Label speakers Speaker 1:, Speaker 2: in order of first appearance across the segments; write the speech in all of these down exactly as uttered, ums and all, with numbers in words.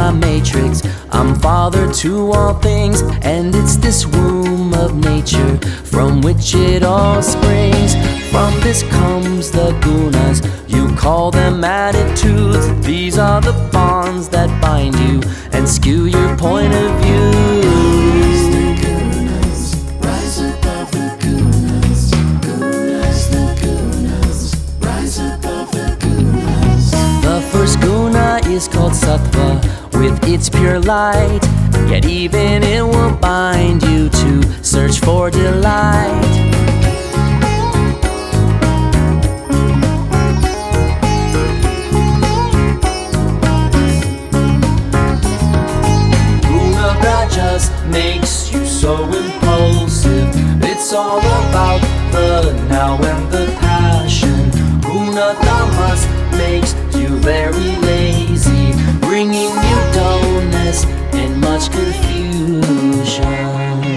Speaker 1: my matrix. I'm father to all things, and it's this womb of nature from which it all springs. From this comes the gunas, you call them attitudes. These are the bonds that bind you and skew your point of view. The first guna is called sattva, with its pure light. Yet even it will bind you to search for delight. Guna rajas makes you so impulsive. It's all about the now and the passion. Guna tamas makes you very lazy, bringing you dullness and much confusion.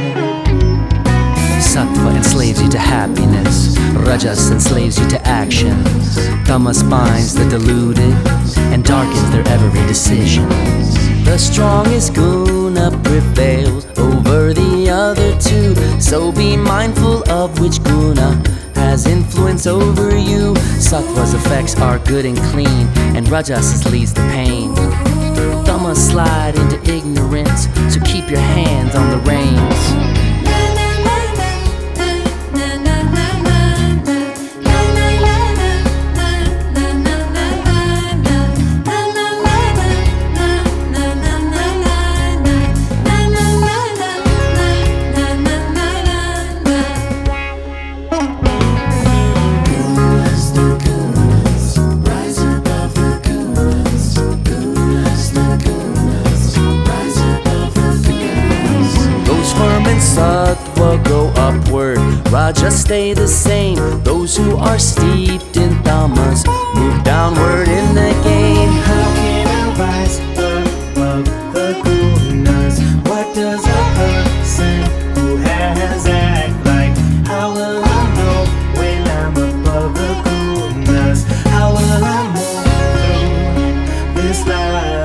Speaker 1: Sattva enslaves you to happiness, Rajas enslaves you to action. Tamas binds the deluded and darkens their every decision. The strongest guna prevails over the other two, so be mindful of which guna has influence over you. Sattva's effects are good and clean, and Rajas leads the pain. Tamas slide into ignorance, so keep your hands on the reins. Sattva go upward, Rajas stay the same. Those who are steeped in tamas move downward in the game.
Speaker 2: How can I rise above the gunas? What does a person who has act like? How will I know when I'm above the gunas? How will I move through this life?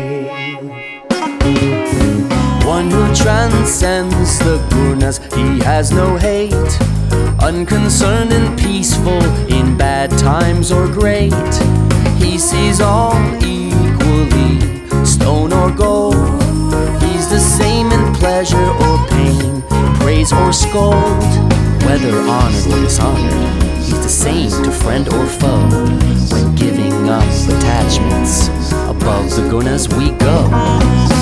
Speaker 1: One who transcends the gunas, he has no hate, unconcerned and peaceful in bad times or great. He sees all equally, stone or gold. He's the same in pleasure or pain, praise or scold. Whether honored or dishonored, he's the same to friend or foe. When giving up attachments, above the gunas we go.